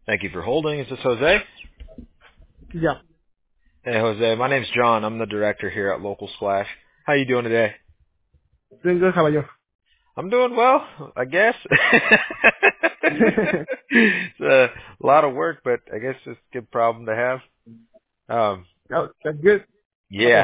Thank you for holding. Is this Jose? Yeah. Hey, Jose. My name's John. I'm the director here at Local Splash. How you doing today? Doing good. How about you? I'm doing well, I guess. It's a lot of work, but I guess it's a good problem to have. Um, Oh, that's good. yeah. Okay.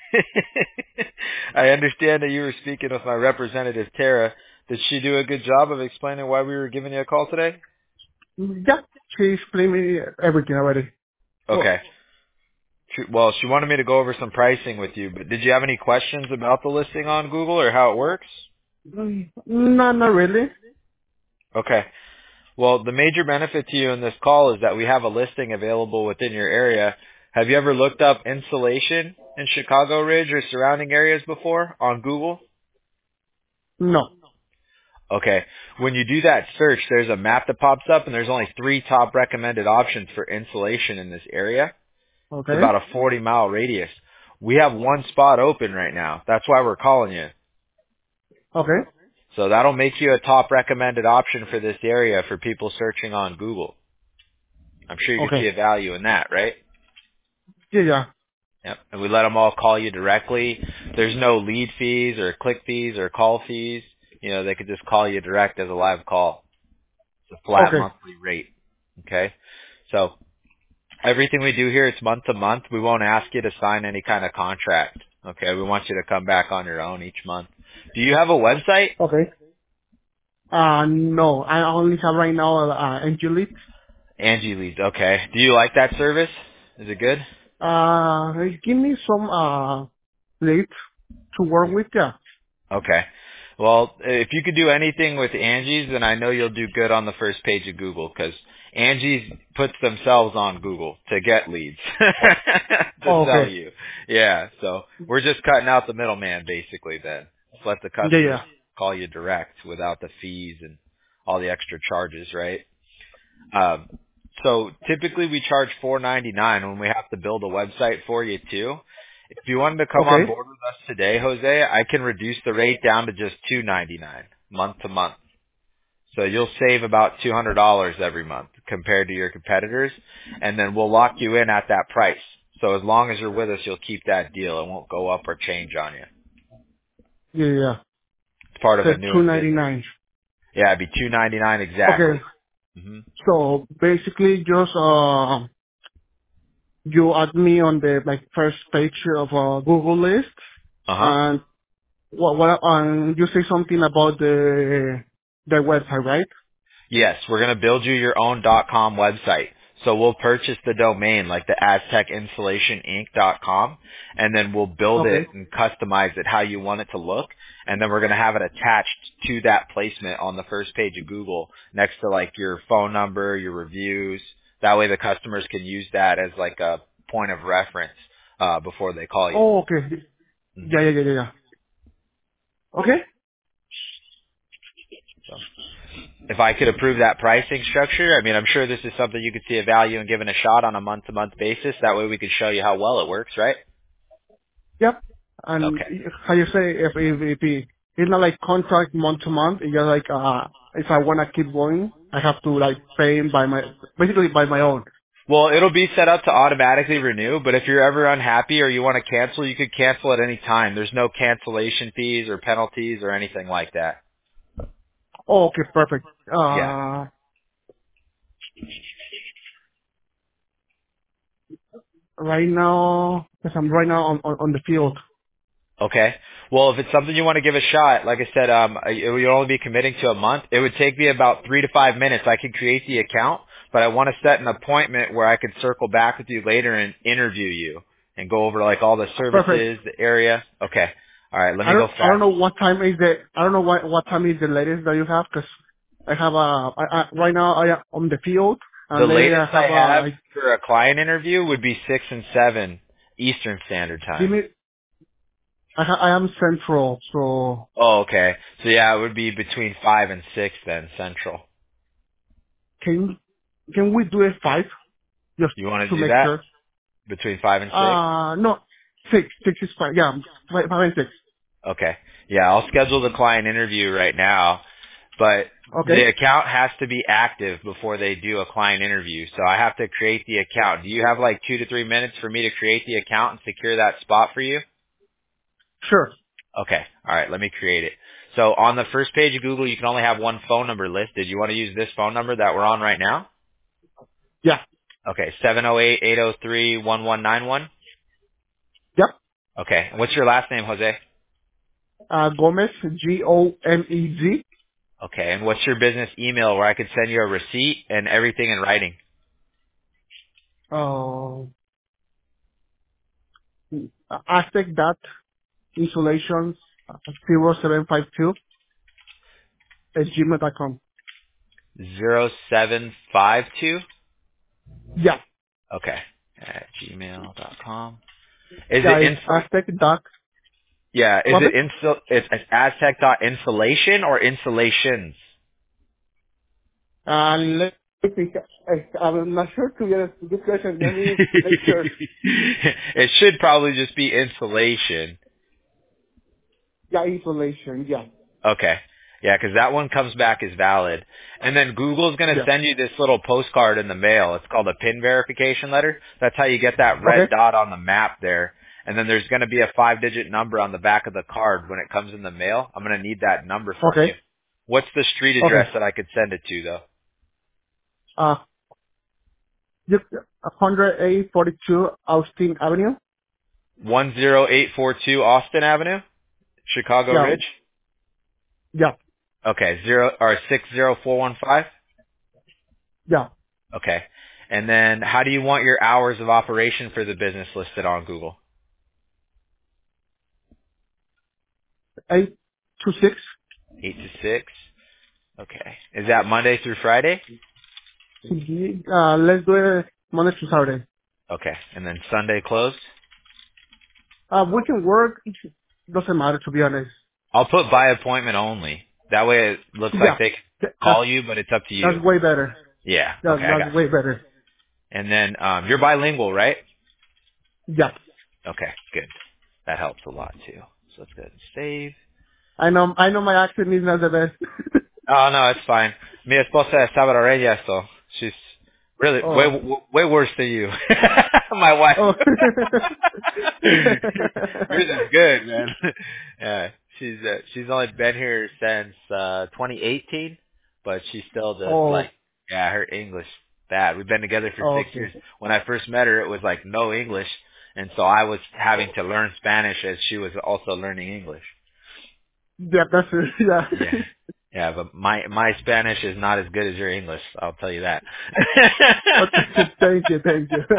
I understand that you were speaking with my representative, Tara. Did she do a good job of explaining why we were giving you a call today? Yeah. She explained me everything already. Oh, Okay. Well, she wanted me to go over some pricing with you, but did you have any questions about the listing on Google or how it works? no, not really. Okay. Well, the major benefit to you in this call is that we have a listing available within your area. Have you ever looked up insulation in Chicago Ridge or surrounding areas before on Google? No. Okay. When you do that search, there's a map that pops up and there's only 3 top recommended options for insulation in this area. It's Okay. about a 40-mile radius. We have one spot open right now. That's why we're calling you. Okay. So that'll make you a top recommended option for this area for people searching on Google. I'm sure you could see Okay. a value in that, right? Yeah, yeah. Yep. And we let them all call you directly. There's no lead fees or click fees or call fees. You know, they could just call you direct as a live call. It's a flat Okay. monthly rate. Okay? So everything we do here, it's month to month. We won't ask you to sign any kind of contract. Okay? We want you to come back on your own each month. Do you have a website? Okay. No. I only have right now, Angelite. Angie Leads. Okay. Do you like that service? Is it good? Give me some, leads to work with, yeah. Okay. Well, if you could do anything with Angie's, then I know you'll do good on the first page of Google because Angie's puts themselves on Google to get leads Oh, to sell okay. you. Yeah. So we're just cutting out the middleman basically then. Just let the Yeah, customers yeah. call you direct without the fees and all the extra charges, right? So typically we charge $4.99 when we have to build a website for you too. If you wanted to come on Okay. board with us today, Jose, I can reduce the rate down to just $2.99 month to month. So you'll save about $200 every month compared to your competitors, and then we'll lock you in at that price. So as long as you're with us, you'll keep that deal. It won't go up or change on you. Yeah, yeah. It's part of a Said new business. 299. Yeah, it'd be $2.99 exactly. Okay. hmm So basically just, you add me on the like first page of Google list, Uh huh. and what you say something about the website, right? Yes, we're going to build you your own .com website. So we'll purchase the domain like the AztecInsulationInc.com, and then we'll build it Okay. and customize it how you want it to look. And then we're going to have it attached to that placement on the first page of Google next to like your phone number, your reviews. That way the customers can use that as like a point of reference before they call you. Oh, okay. Mhm. Yeah, yeah, yeah, yeah, yeah. Okay. So if I could approve that pricing structure, I mean, I'm sure this is something you could see a value in giving a shot on a month-to-month basis. That way we could show you how well it works, right? Yep. And Okay. how you say it's not like contract month to month. It's just like if I wanna keep going, I have to like pay by my basically by my own. Well, it'll be set up to automatically renew, but if you're ever unhappy or you want to cancel, you could cancel at any time. There's no cancellation fees or penalties or anything like that. Oh, okay, perfect. Yeah. Right now, because I'm right now on the field. Okay. Well, if it's something you want to give a shot, like I said, you'll only be committing to a month. It would take me about 3 to 5 minutes. I could create the account, but I want to set an appointment where I could circle back with you later and interview you and go over like all the Perfect. services, the area. Okay. All right. Let I me go don't fast. know what time is the I don't know what time is the latest that you have because I have right now I am on the field The and later latest I I have have for a client interview would be 6 and 7 Eastern Standard give Time. me I am central so Oh, okay. So yeah, it would be between 5 and 6 then, Central. can can we do it 5 just You want to to do make that? sure Between 5 and 6? no 6 is fine yeah 5 and 6 Okay. Yeah, I'll schedule the client interview right now. But The Okay. account has to be active before they do a client interview. So I have to create the account. Do you have like 2 to 3 minutes for me to create the account and secure that spot for you? Sure. Okay. All right. Let me create it. So on the first page of Google, you can only have one phone number listed. You want to use this phone number that we're on right now? Yeah. Okay. 708-803-1191. Yep. Okay. What's your last name, Jose? Gomez, Gomez. Okay. And what's your business email where I could send you a receipt and everything in writing? Uh, Aztec dot insulations 0752 at gmail.com. 0752? Yeah. Okay. At gmail.com. Is Yeah, it it's insul? Aztec dot. Yeah. Is What? it insul? It's Aztec.insulation or insulations? Let me think. I'm not sure to get a good question. Let me make sure. It should probably just be insulation. Yeah, insulation. Yeah. Okay. Yeah, 'cause that one comes back as valid. And then Google's going to Yeah. send you this little postcard in the mail. It's called a PIN verification letter. That's how you get that red Okay. dot on the map there. And then there's going to be a 5-digit number on the back of the card when it comes in the mail. I'm going to need that number from you. Okay. What's the street Okay. address that I could send it to, though? Uh, just 10842 Austin Avenue. 10842 Austin Avenue, Chicago Yeah. Ridge? Yeah. Okay, 60415? Yeah. Okay. And then how do you want your hours of operation for the business listed on Google? 826. 8 to 6. Okay. Is that Monday through Friday? Let's do it Monday to Saturday. Okay. And then Sunday closed? We can work. Doesn't matter, to be honest. I'll put by appointment only. That way it looks like Yeah. they can That's, call you, but it's up to that's you. way better. Yeah. Yeah, Okay, I that's got you. way better. And then you're bilingual, right? Yeah. Okay, good. That helps a lot too. So let's go ahead and save. I know my accent is not the best. Oh no, it's fine. Mi esposa es salvadoreña, so she's really Oh. way worse than you. My wife. Oh. Yours is good, man. Yeah, she's only been here since 2018, but she still does Oh. like her English bad. We've been together for 6 years. Okay. When I first met her, it was like no English, and so I was having to learn Spanish as she was also learning English. Yeah, that's it. Yeah. Yeah. Yeah, but my Spanish is not as good as your English, I'll tell you that. Okay. Thank you. Thank you.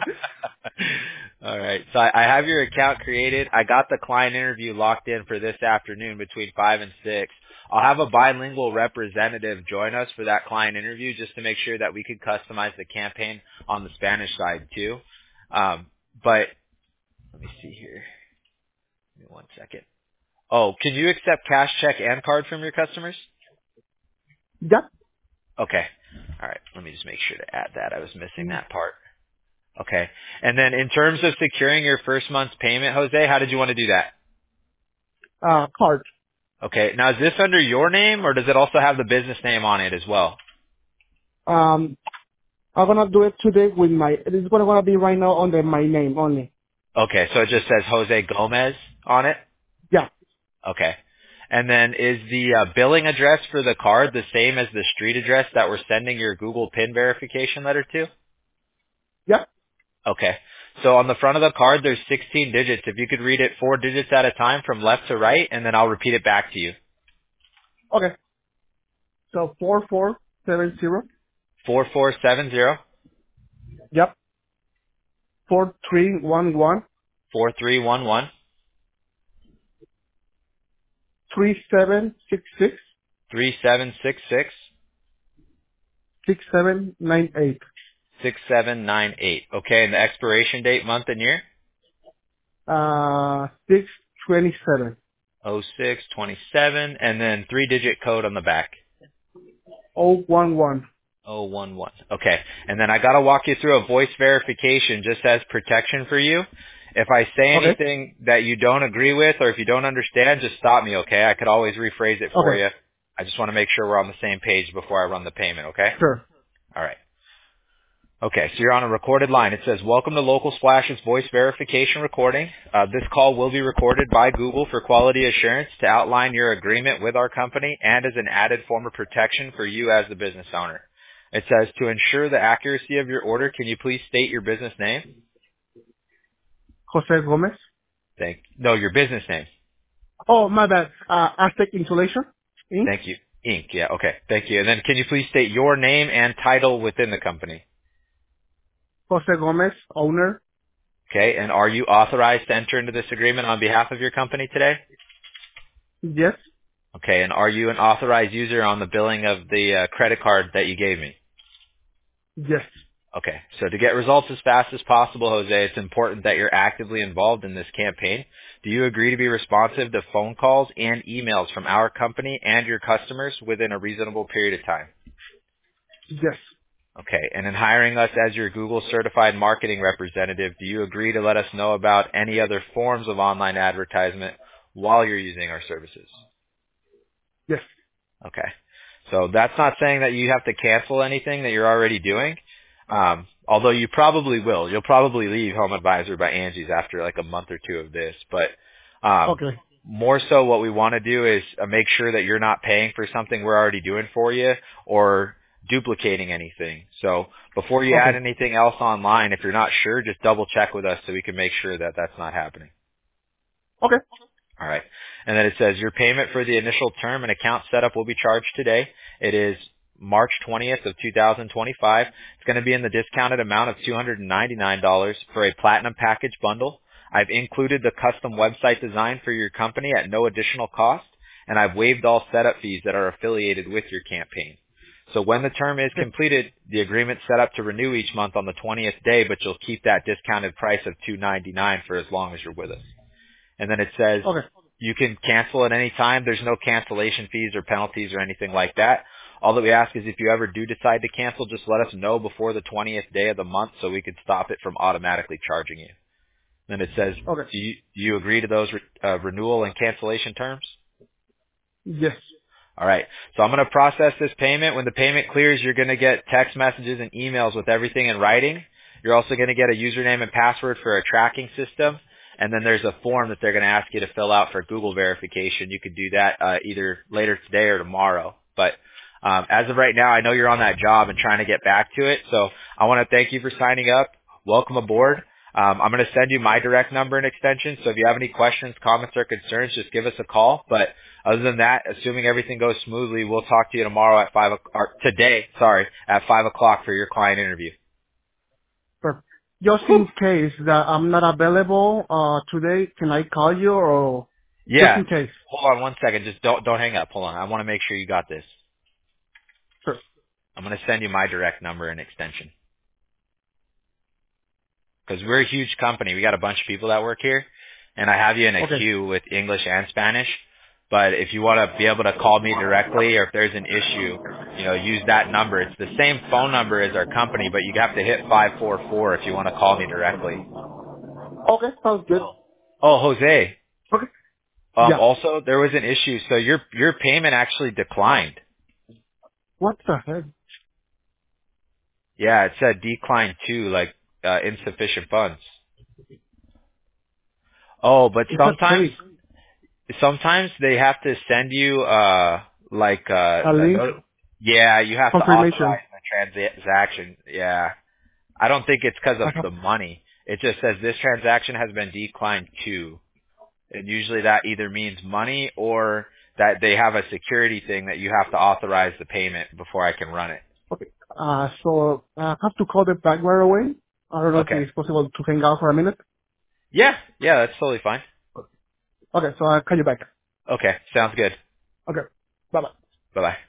All right. So I have your account created. I got the client interview locked in for this afternoon between 5 and 6. I'll have a bilingual representative join us for that client interview just to make sure that we could customize the campaign on the Spanish side too. But let me see here. Give me one second. Oh, can you accept cash, check, and card from your customers? Yeah. Okay. All right. Let me just make sure to add that. I was missing that part. Okay. And then in terms of securing your first month's payment, Jose, how did you want to do that? Card. Okay. Now, is this under your name or does it also have the business name on it as well? I'm gonna do it today with my. It's gonna be right now under my name only. Okay. So it just says Jose Gomez on it? Yeah. Okay. And then is the billing address for the card the same as the street address that we're sending your Google PIN verification letter to? Yeah. Okay. So on the front of the card, there's 16 digits. If you could read it 4 digits at a time from left to right, and then I'll repeat it back to you. Okay. So 4470. 4470 Yep. 4311 4311 3766 3766 6798. 6798. Okay, and the expiration date, month and year? 627. 0627, and then 3-digit code on the back. 011. 011. Okay, and then I got to walk you through a voice verification just as protection for you. If I say Okay. anything that you don't agree with or if you don't understand, just stop me, okay? I could always rephrase it for Okay. you. I just want to make sure we're on the same page before I run the payment, okay? Sure. All right. Okay, so you're on a recorded line. It says, welcome to Local Splash's voice verification recording. This call will be recorded by Google for quality assurance to outline your agreement with our company and as an added form of protection for you as the business owner. It says, to ensure the accuracy of your order, can you please state your business name? Jose Gomez. No, your business name. Oh, my bad. Aztec Insulation, Inc. Thank you. Inc. Yeah, okay. Thank you. And then can you please state your name and title within the company? Jose Gomez, owner. Okay, and are you authorized to enter into this agreement on behalf of your company today? Yes. Okay, and are you an authorized user on the billing of the credit card that you gave me? Yes. Okay, so to get results as fast as possible, Jose, it's important that you're actively involved in this campaign. Do you agree to be responsive to phone calls and emails from our company and your customers within a reasonable period of time? Yes. Okay, and in hiring us as your Google certified marketing representative, do you agree to let us know about any other forms of online advertisement while you're using our services? Yes. Okay. So that's not saying that you have to cancel anything that you're already doing. Although you probably will. You'll probably leave Home Advisor by Angie's after like a month or two of this. But Okay. more so what we want to do is make sure that you're not paying for something we're already doing for you or duplicating anything. So before you add Okay. anything else online, if you're not sure, just double check with us so we can make sure that that's not happening. Okay. All right. And then it says your payment for the initial term and account setup will be charged today. It is March 20th of 2025. It's going to be in the discounted amount of $299 for a platinum package bundle. I've included the custom website design for your company at no additional cost, and I've waived all setup fees that are affiliated with your campaign. So when the term is completed, the agreement's set up to renew each month on the 20th day, but you'll keep that discounted price of $299 for as long as you're with us. And then it says Okay. you can cancel at any time. There's no cancellation fees or penalties or anything like that. All that we ask is if you ever do decide to cancel, just let us know before the 20th day of the month so we can stop it from automatically charging you. Then it says, Okay. do you agree to those renewal and cancellation terms? Yes. All right. So I'm going to process this payment. When the payment clears, you're going to get text messages and emails with everything in writing. You're also going to get a username and password for a tracking system. And then there's a form that they're going to ask you to fill out for Google verification. You could do that either later today or tomorrow. But as of right now, I know you're on that job and trying to get back to it. So I want to thank you for signing up. Welcome aboard. I'm going to send you my direct number and extension. So if you have any questions, comments, or concerns, just give us a call. But other than that, assuming everything goes smoothly, we'll talk to you tomorrow at at 5 o'clock for your client interview. Perfect. Just in case that I'm not available today, can I call you or just Yeah. in case? Hold on one second. Just don't hang up. Hold on. I want to make sure you got this. Sure. I'm going to send you my direct number and extension. Because we're a huge company. We got a bunch of people that work here. And I have you in a Okay. queue with English and Spanish. But if you want to be able to call me directly or if there's an issue, use that number. It's the same phone number as our company, but you have to hit 544 if you want to call me directly. Okay. Sounds good. Oh, Jose. Okay. Yeah. Also, there was an issue. So your payment actually declined. What the heck? Yeah, it said decline 2, like insufficient funds. Oh, but It's a case. sometimes they have to send you A link? yeah, you have to Confirmation. authorize the transaction. Yeah. I don't think it's because of I have, the money. It just says this transaction has been declined to. And usually that either means money or that they have a security thing that you have to authorize the payment before I can run it. okay. So I have to call them back right away. I don't know if Okay. it's possible to hang out for a minute. Yeah, that's totally fine. Okay. So I'll call you back. Okay, sounds good. Okay. Bye bye. Bye-bye.